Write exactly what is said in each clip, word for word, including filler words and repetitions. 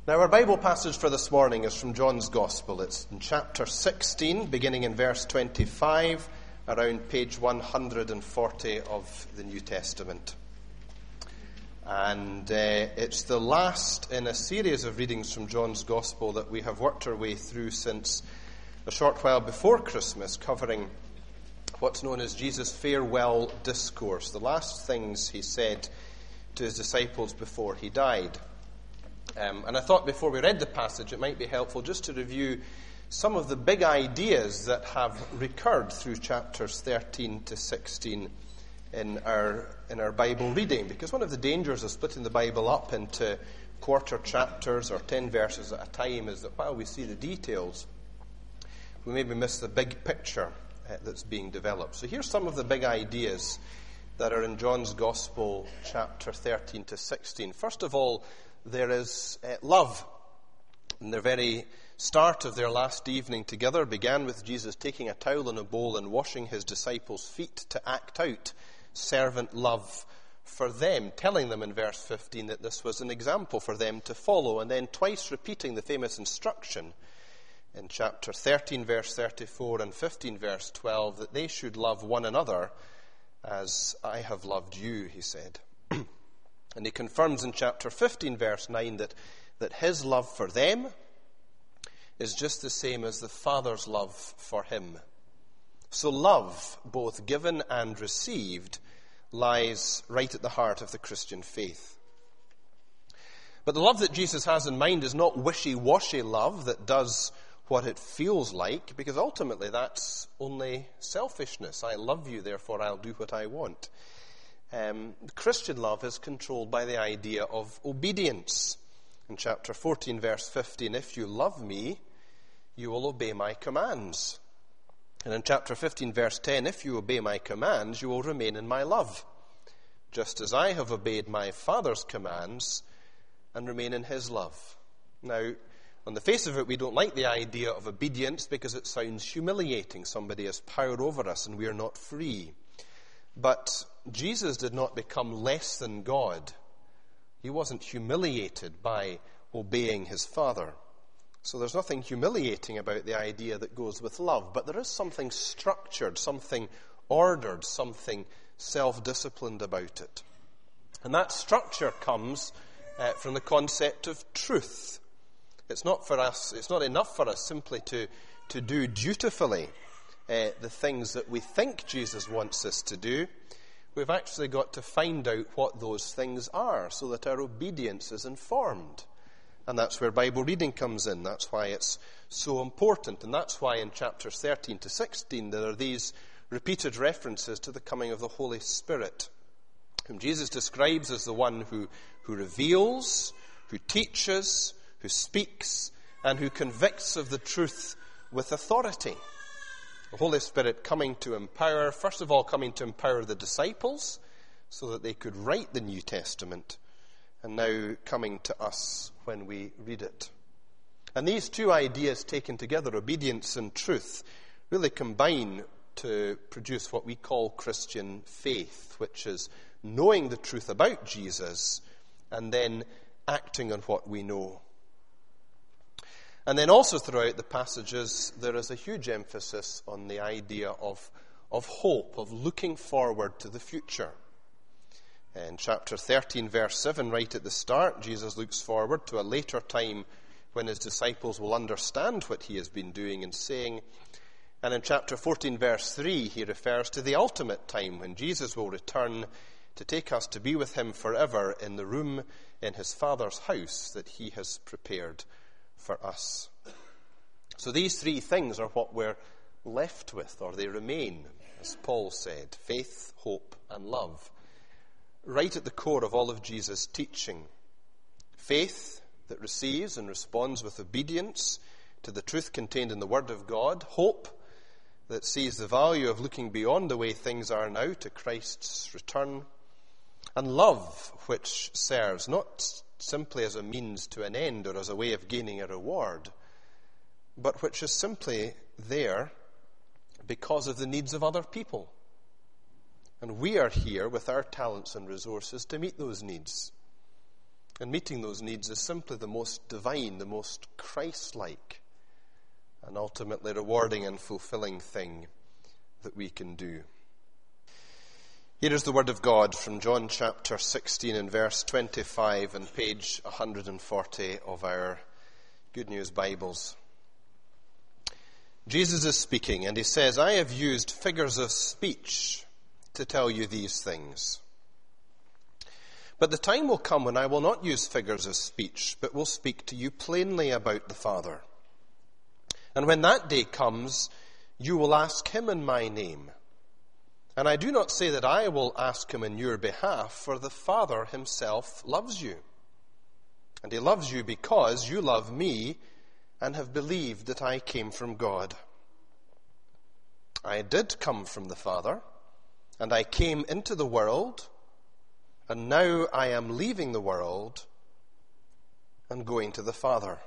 Now, our Bible passage for this morning is from John's Gospel. It's in chapter sixteen, beginning in verse twenty-five, around page one hundred forty of the New Testament. And uh, it's the last in a series of readings from John's Gospel that we have worked our way through since a short while before Christmas, covering what's known as Jesus' farewell discourse, the last things he said to his disciples before he died. Um, and I thought before we read the passage, it might be helpful just to review some of the big ideas that have recurred through chapters thirteen to sixteen in our in our Bible reading. Because one of the dangers of splitting the Bible up into quarter chapters or ten verses at a time is that while we see the details, we maybe miss the big picture uh, that's being developed. So here's some of the big ideas that are in John's Gospel, chapter thirteen to sixteen. First of all, there is uh, love. And the very start of their last evening together began with Jesus taking a towel and a bowl and washing his disciples' feet to act out servant love for them, telling them in verse fifteen that this was an example for them to follow, and then twice repeating the famous instruction in chapter thirteen, verse thirty-four, and fifteen, verse twelve, that they should love one another as I have loved you, he said. And he confirms in chapter fifteen, verse nine, that, that his love for them is just the same as the Father's love for him. So love, both given and received, lies right at the heart of the Christian faith. But the love that Jesus has in mind is not wishy-washy love that does what it feels like, because ultimately that's only selfishness. I love you, therefore I'll do what I want. Um, Christian love is controlled by the idea of obedience. In chapter fourteen, verse fifteen, if you love me, you will obey my commands. And in chapter fifteen, verse ten, if you obey my commands, you will remain in my love, just as I have obeyed my Father's commands and remain in his love. Now, on the face of it, we don't like the idea of obedience because it sounds humiliating. Somebody has power over us and we are not free. But Jesus did not become less than God. He wasn't humiliated by obeying his Father. So there's nothing humiliating about the idea that goes with love, but there is something structured, something ordered, something self-disciplined about it. And that structure comes uh, from the concept of truth. It's not for us, it's not enough for us simply to, to do dutifully uh, the things that we think Jesus wants us to do. We've actually got to find out what those things are so that our obedience is informed. And that's where Bible reading comes in. That's why it's so important. And that's why in chapters thirteen to sixteen there are these repeated references to the coming of the Holy Spirit, whom Jesus describes as the one who, who reveals, who teaches, who speaks, and who convicts of the truth with authority. The Holy Spirit coming to empower, first of all coming to empower the disciples so that they could write the New Testament, and now coming to us when we read it. And these two ideas taken together, obedience and truth, really combine to produce what we call Christian faith, which is knowing the truth about Jesus and then acting on what we know. And then also throughout the passages, there is a huge emphasis on the idea of, of hope, of looking forward to the future. In chapter thirteen, verse seven, right at the start, Jesus looks forward to a later time when his disciples will understand what he has been doing and saying. And in chapter fourteen, verse three, he refers to the ultimate time when Jesus will return to take us to be with him forever in the room in his Father's house that he has prepared for us. So these three things are what we're left with, or they remain, as Paul said, faith, hope, and love, right at the core of all of Jesus' teaching. Faith that receives and responds with obedience to the truth contained in the Word of God. Hope that sees the value of looking beyond the way things are now to Christ's return. And love, which serves not simply as a means to an end or as a way of gaining a reward, but which is simply there because of the needs of other people. And we are here with our talents and resources to meet those needs. And meeting those needs is simply the most divine, the most Christ-like, and ultimately rewarding and fulfilling thing that we can do. Here is the word of God from John chapter sixteen and verse twenty-five and page one hundred forty of our Good News Bibles. Jesus is speaking, and he says, "I have used figures of speech to tell you these things. But the time will come when I will not use figures of speech, but will speak to you plainly about the Father. And when that day comes, you will ask him in my name. And I do not say that I will ask him in your behalf, for the Father himself loves you. And he loves you because you love me and have believed that I came from God. I did come from the Father, and I came into the world, and now I am leaving the world and going to the Father."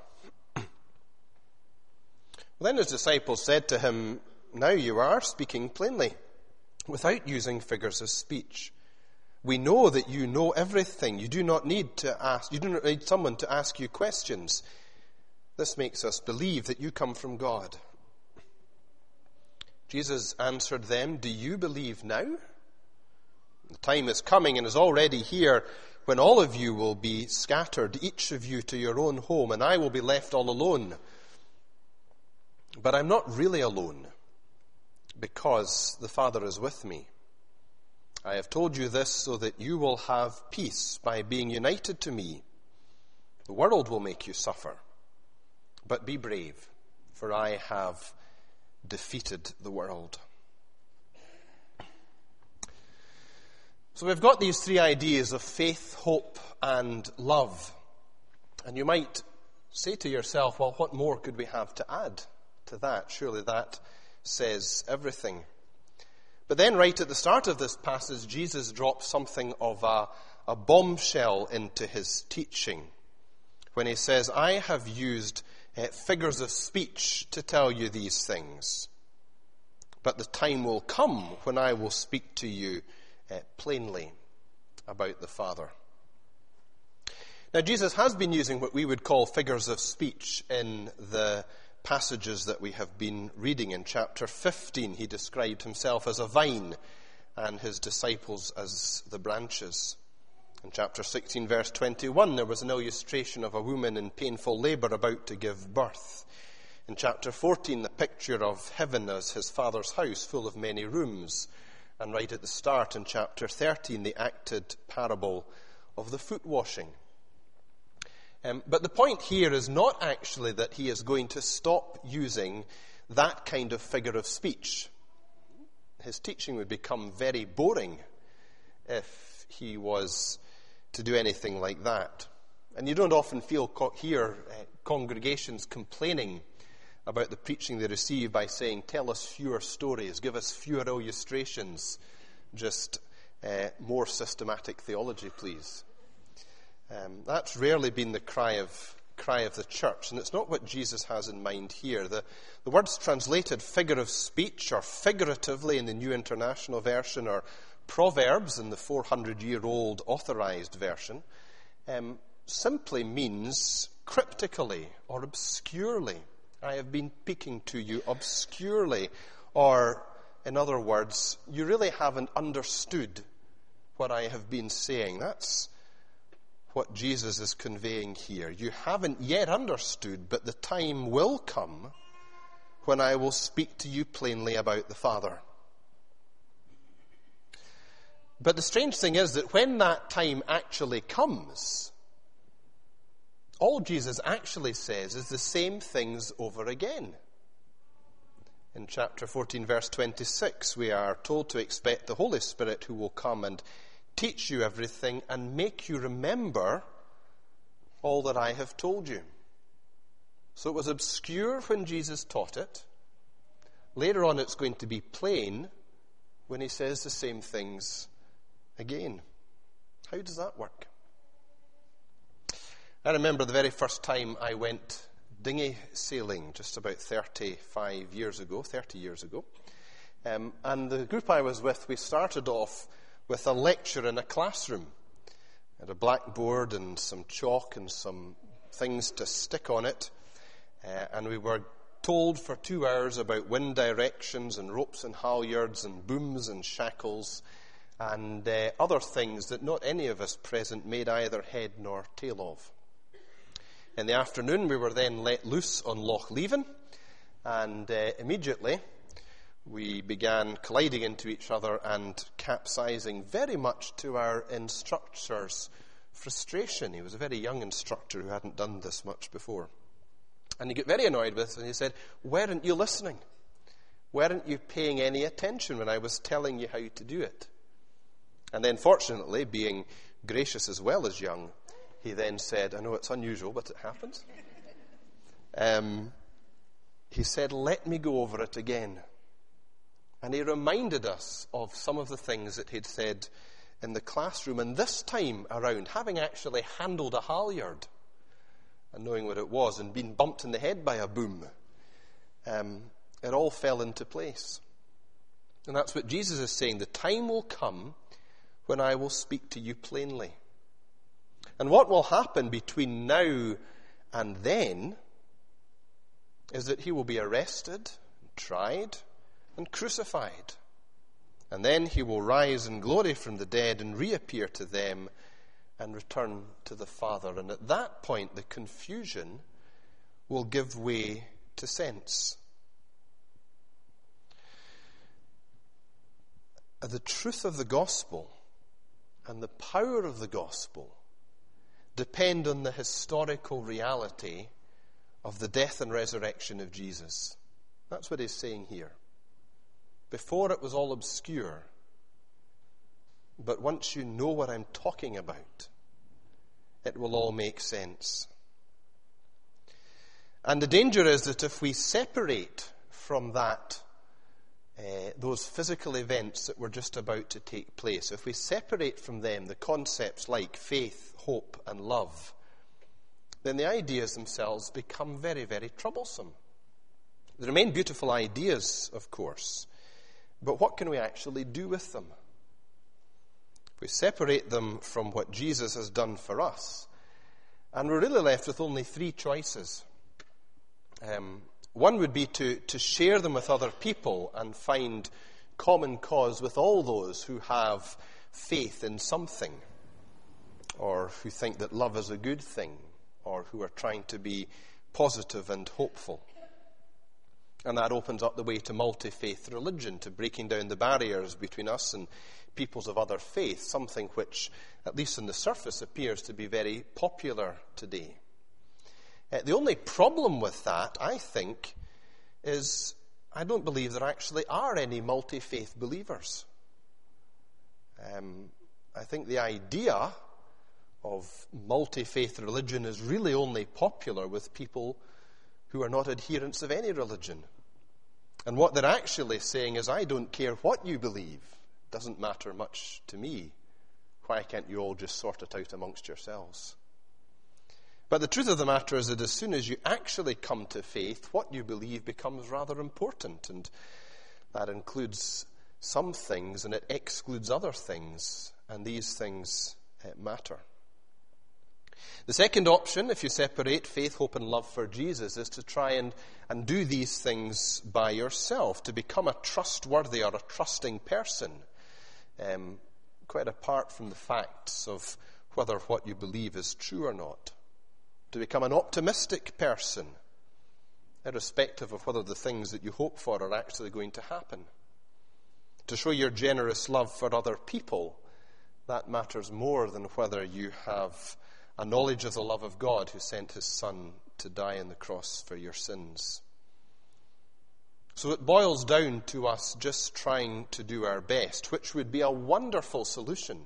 Then his disciples said to him, "Now you are speaking plainly, without using figures of speech. We know that you know everything. You do not need to ask, you do not need someone to ask you questions. This makes us believe that you come from God." Jesus answered them, "Do you believe now? The time is coming and is already here when all of you will be scattered, each of you to your own home, and I will be left all alone. But I'm not really alone, because the Father is with me. I have told you this so that you will have peace by being united to me. The world will make you suffer, but be brave, for I have defeated the world." So we've got these three ideas of faith, hope, and love. And you might say to yourself, well, what more could we have to add to that? Surely that says everything. But then right at the start of this passage, Jesus drops something of a, a bombshell into his teaching when he says, "I have used uh, figures of speech to tell you these things. But the time will come when I will speak to you uh, plainly about the Father." Now, Jesus has been using what we would call figures of speech in the passages that we have been reading. In chapter fifteen, he described himself as a vine and his disciples as the branches. In chapter sixteen, verse twenty-one, there was an illustration of a woman in painful labor about to give birth. In chapter fourteen, the picture of heaven as his Father's house, full of many rooms. And right at the start, in chapter thirteen, the acted parable of the foot washing. Um, but the point here is not actually that he is going to stop using that kind of figure of speech. His teaching would become very boring if he was to do anything like that. And you don't often feel co- hear uh, congregations complaining about the preaching they receive by saying, "Tell us fewer stories, give us fewer illustrations, just uh, more systematic theology, please." Um, that's rarely been the cry of cry of the church, and it's not what Jesus has in mind here. The, the words translated figure of speech, or figuratively in the New International Version, or proverbs in the four hundred year old authorized version, um, simply means cryptically or obscurely. I have been speaking to you obscurely, or in other words, you really haven't understood what I have been saying. That's what Jesus is conveying here. You haven't yet understood, but the time will come when I will speak to you plainly about the Father. But the strange thing is that when that time actually comes, all Jesus actually says is the same things over again. In chapter fourteen, verse twenty-six, we are told to expect the Holy Spirit who will come and teach you everything and make you remember all that I have told you. So it was obscure when Jesus taught it. Later on it's going to be plain when he says the same things again. How does that work? I remember the very first time I went dinghy sailing, just about thirty-five years ago, thirty years ago. Um, and the group I was with, we started off with a lecture in a classroom. I had a blackboard and some chalk and some things to stick on it. Uh, and we were told for two hours about wind directions and ropes and halyards and booms and shackles and uh, other things that not any of us present made either head nor tail of. In the afternoon, we were then let loose on Loch Leven, and uh, immediately we began colliding into each other and capsizing, very much to our instructor's frustration. He was a very young instructor who hadn't done this much before. And he got very annoyed with us, and he said, "Weren't you listening? Weren't you paying any attention when I was telling you how to do it?" And then, fortunately, being gracious as well as young, he then said, I know it's unusual, but it happens. Um, he said, "Let me go over it again." And he reminded us of some of the things that he'd said in the classroom. And this time around, having actually handled a halyard and knowing what it was and been bumped in the head by a boom, um, it all fell into place. And that's what Jesus is saying. The time will come when I will speak to you plainly. And what will happen between now and then is that he will be arrested, tried, and crucified. And then he will rise in glory from the dead and reappear to them and return to the Father. And at that point, the confusion will give way to sense. The truth of the gospel and the power of the gospel depend on the historical reality of the death and resurrection of Jesus. That's what he's saying here. Before it was all obscure, but once you know what I'm talking about, it will all make sense. And the danger is that if we separate from that, uh, those physical events that were just about to take place, if we separate from them the concepts like faith, hope, and love, then the ideas themselves become very, very troublesome. They remain beautiful ideas, of course, but what can we actually do with them? If we separate them from what Jesus has done for us, and we're really left with only three choices. Um, one would be to, to share them with other people and find common cause with all those who have faith in something, or who think that love is a good thing, or who are trying to be positive and hopeful. And that opens up the way to multi-faith religion, to breaking down the barriers between us and peoples of other faiths, something which, at least on the surface, appears to be very popular today. Uh, the only problem with that, I think, is I don't believe there actually are any multi-faith believers. Um, I think the idea of multi-faith religion is really only popular with people who are not adherents of any religion. And what they're actually saying is, I don't care what you believe. It doesn't matter much to me. Why can't you all just sort it out amongst yourselves? But the truth of the matter is that as soon as you actually come to faith, what you believe becomes rather important. And that includes some things and it excludes other things. And these things uh, matter. The second option, if you separate faith, hope, and love for Jesus, is to try and, and do these things by yourself, to become a trustworthy or a trusting person, um, quite apart from the facts of whether what you believe is true or not. To become an optimistic person, irrespective of whether the things that you hope for are actually going to happen. To show your generous love for other people, that matters more than whether you have a knowledge of the love of God who sent his Son to die on the cross for your sins. So it boils down to us just trying to do our best, which would be a wonderful solution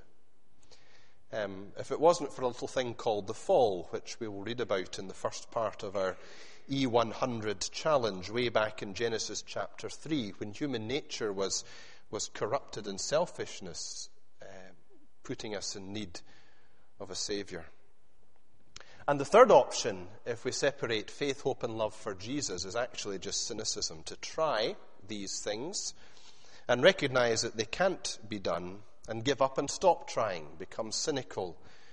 um, if it wasn't for a little thing called the fall, which we will read about in the first part of our E one hundred challenge way back in Genesis chapter three, when human nature was, was corrupted in selfishness, uh, putting us in need of a Saviour. And the third option, if we separate faith, hope, and love for Jesus, is actually just cynicism, to try these things and recognize that they can't be done and give up and stop trying, become cynical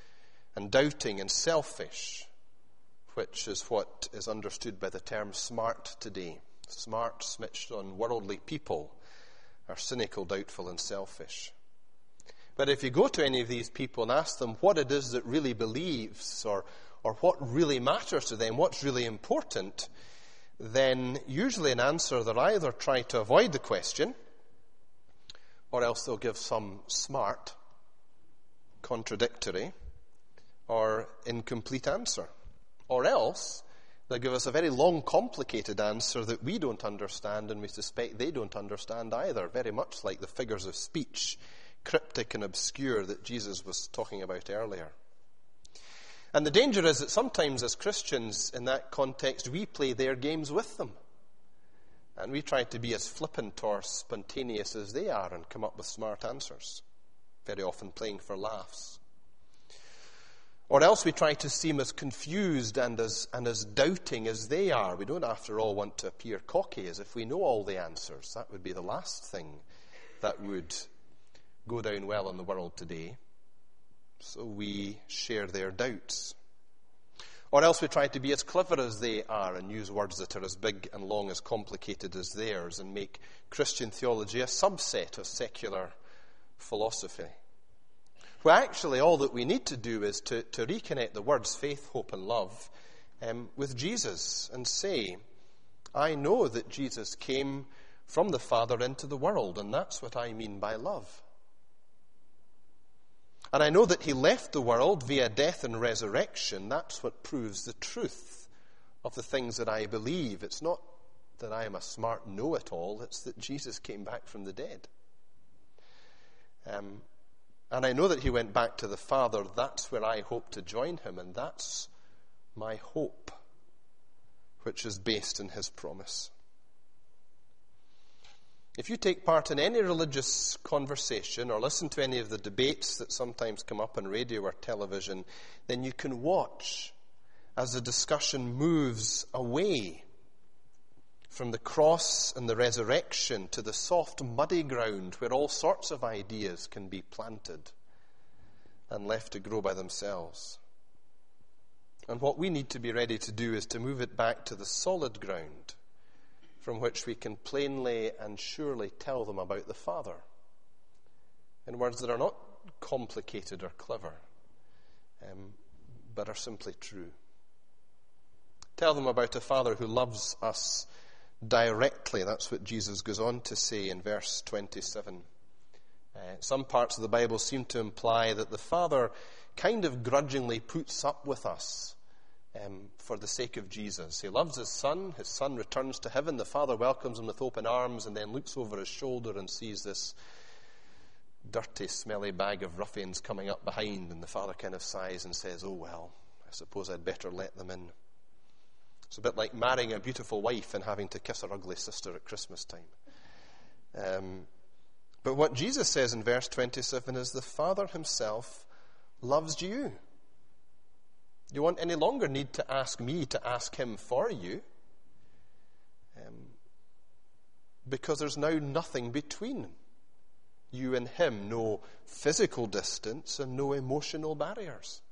and doubting and selfish, which is what is understood by the term smart today. Smart, switched on worldly people are cynical, doubtful, and selfish. But if you go to any of these people and ask them what it is that really believes, or, or what really matters to them, what's really important, then usually an answer they'll either try to avoid the question, or else they'll give some smart, contradictory, or incomplete answer. Or else they'll give us a very long, complicated answer that we don't understand, and we suspect they don't understand either, very much like the figures of speech, cryptic and obscure, that Jesus was talking about earlier. And the danger is that sometimes as Christians in that context, we play their games with them. And we try to be as flippant or spontaneous as they are and come up with smart answers, very often playing for laughs. Or else we try to seem as confused and as, and as doubting as they are. We don't, after all, want to appear cocky as if we know all the answers. That would be the last thing that would go down well in the world today. So we share their doubts. Or else we try to be as clever as they are and use words that are as big and long, as complicated as theirs, and make Christian theology a subset of secular philosophy. Well, actually, all that we need to do is to, to reconnect the words faith, hope, and love um, with Jesus and say, I know that Jesus came from the Father into the world, and that's what I mean by love. And I know that he left the world via death and resurrection. That's what proves the truth of the things that I believe. It's not that I am a smart know-it-all. It's that Jesus came back from the dead. Um, and I know that he went back to the Father. That's where I hope to join him. And that's my hope, which is based in his promise. If you take part in any religious conversation or listen to any of the debates that sometimes come up on radio or television, then you can watch as the discussion moves away from the cross and the resurrection to the soft, muddy ground where all sorts of ideas can be planted and left to grow by themselves. And what we need to be ready to do is to move it back to the solid ground, from which we can plainly and surely tell them about the Father in words that are not complicated or clever, um, but are simply true. Tell them about a Father who loves us directly. That's what Jesus goes on to say in verse twenty-seven. Uh, some parts of the Bible seem to imply that the Father kind of grudgingly puts up with us Um, for the sake of Jesus. He loves his Son. His Son returns to heaven. The Father welcomes him with open arms and then looks over his shoulder and sees this dirty, smelly bag of ruffians coming up behind, and the Father kind of sighs and says, oh well, I suppose I'd better let them in. It's a bit like marrying a beautiful wife and having to kiss her ugly sister at Christmas time. Um, but what Jesus says in verse twenty-seven is the Father himself loves you. You won't any longer need to ask me to ask him for you, um, because there's now nothing between you and him, no physical distance and no emotional barriers.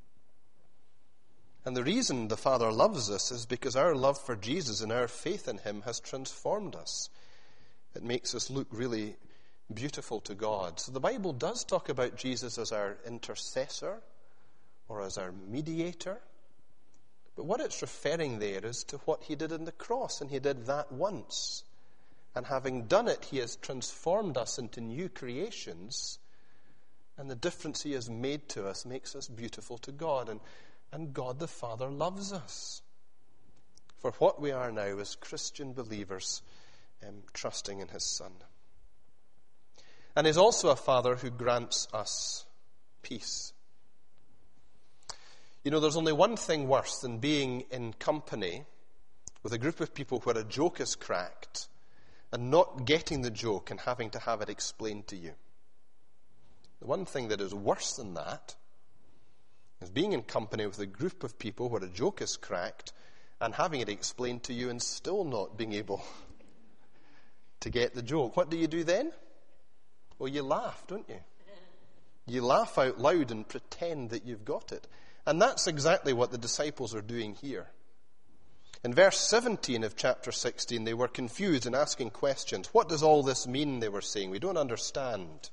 And the reason the Father loves us is because our love for Jesus and our faith in him has transformed us. It makes us look really beautiful to God. So the Bible does talk about Jesus as our intercessor, or as our mediator. But what it's referring there is to what he did on the cross, and he did that once. And having done it, he has transformed us into new creations, and the difference he has made to us makes us beautiful to God, and, and God the Father loves us for what we are now as Christian believers, um, trusting in his Son. And he's also a Father who grants us peace. You know, there's only one thing worse than being in company with a group of people where a joke is cracked and not getting the joke and having to have it explained to you. The one thing that is worse than that is being in company with a group of people where a joke is cracked and having it explained to you and still not being able to get the joke. What do you do then? Well, you laugh, don't you? You laugh out loud and pretend that you've got it. And that's exactly what the disciples are doing here. In verse seventeen of chapter sixteen, they were confused and asking questions. What does all this mean, they were saying? We don't understand.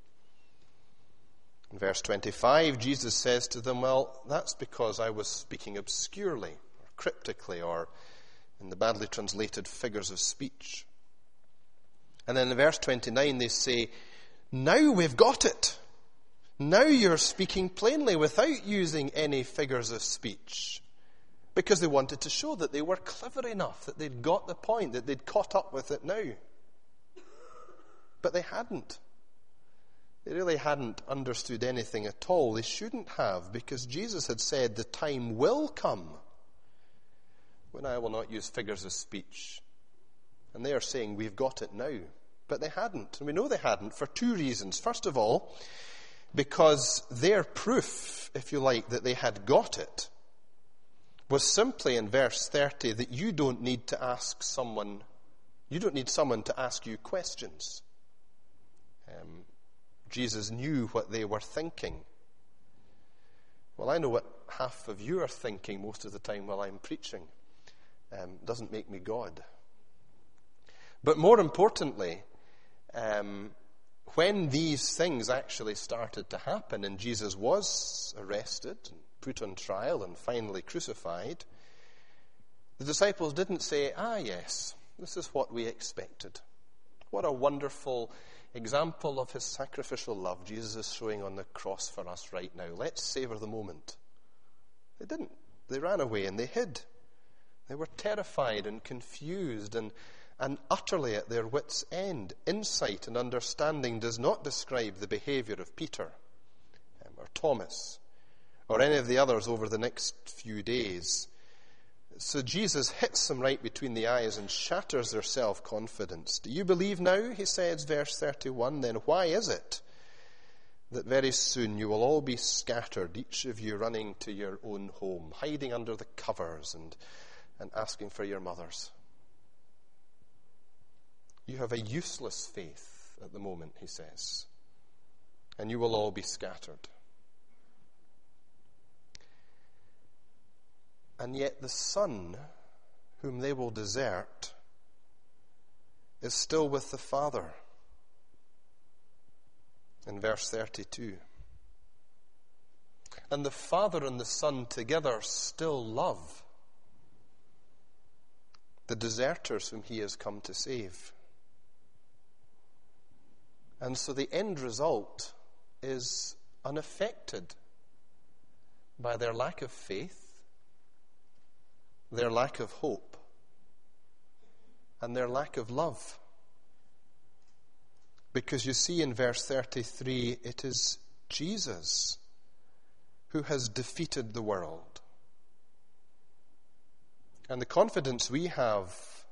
In verse twenty-five, Jesus says to them, well, that's because I was speaking obscurely, or cryptically, or in the badly translated figures of speech. And then in verse twenty-nine, they say, now we've got it. Now you're speaking plainly without using any figures of speech. Because they wanted to show that they were clever enough, that they'd got the point, that they'd caught up with it now. But they hadn't. They really hadn't understood anything at all. They shouldn't have, because Jesus had said, the time will come when I will not use figures of speech. And they are saying, we've got it now. But they hadn't. And we know they hadn't for two reasons. First of all, because their proof, if you like, that they had got it, was simply in verse thirty that you don't need to ask someone, you don't need someone to ask you questions. Um, Jesus knew what they were thinking. Well, I know what half of you are thinking most of the time while I'm preaching. Um, doesn't make me God. But more importantly, um, when these things actually started to happen and Jesus was arrested and put on trial and finally crucified, the disciples didn't say, ah, yes, this is what we expected. What a wonderful example of his sacrificial love Jesus is showing on the cross for us right now. Let's savor the moment. They didn't. They ran away and they hid. They were terrified and confused and, and utterly at their wits' end. Insight and understanding does not describe the behavior of Peter um, or Thomas or any of the others over the next few days. So Jesus hits them right between the eyes and shatters their self-confidence. Do you believe now, he says, verse thirty-one, then why is it that very soon you will all be scattered, each of you running to your own home, hiding under the covers and, and asking for your mothers? You have a useless faith at the moment, he says, and you will all be scattered. And yet the Son, whom they will desert, is still with the Father. In verse thirty-two. And the Father and the Son together still love the deserters whom he has come to save. And so the end result is unaffected by their lack of faith, their lack of hope, and their lack of love. Because you see in verse thirty-three, it is Jesus who has defeated the world. And the confidence we have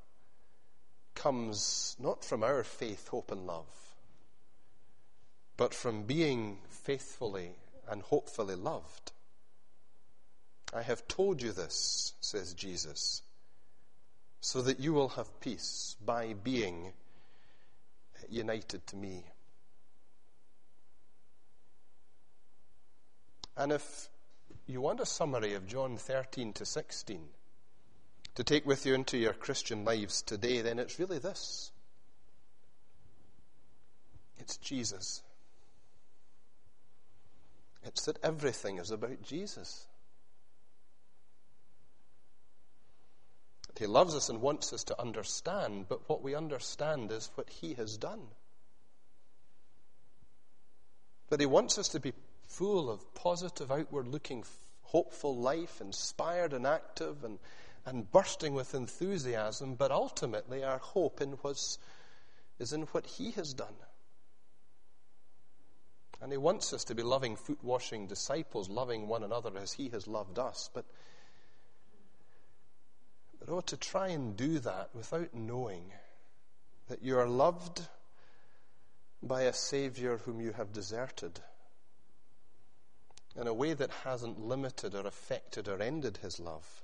comes not from our faith, hope, and love, but from being faithfully and hopefully loved. I have told you this, says Jesus, so that you will have peace by being united to me. And if you want a summary of John thirteen to sixteen to take with you into your Christian lives today, then it's really this. It's Jesus. It's that everything is about Jesus. He loves us and wants us to understand, but what we understand is what he has done. But he wants us to be full of positive, outward-looking, hopeful life, inspired and active and, and bursting with enthusiasm, but ultimately our hope in was, is in what he has done. And he wants us to be loving, foot-washing disciples, loving one another as he has loved us, but But oh, to try and do that without knowing that you are loved by a Savior whom you have deserted in a way that hasn't limited or affected or ended his love.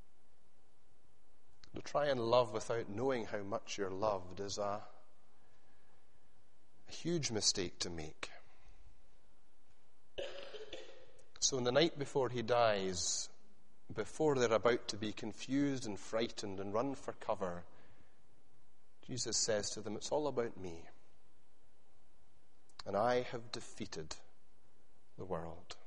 To try and love without knowing how much you're loved is a, a huge mistake to make. So on the night before he dies, before they're about to be confused and frightened and run for cover, Jesus says to them, it's all about me. And I have defeated the world.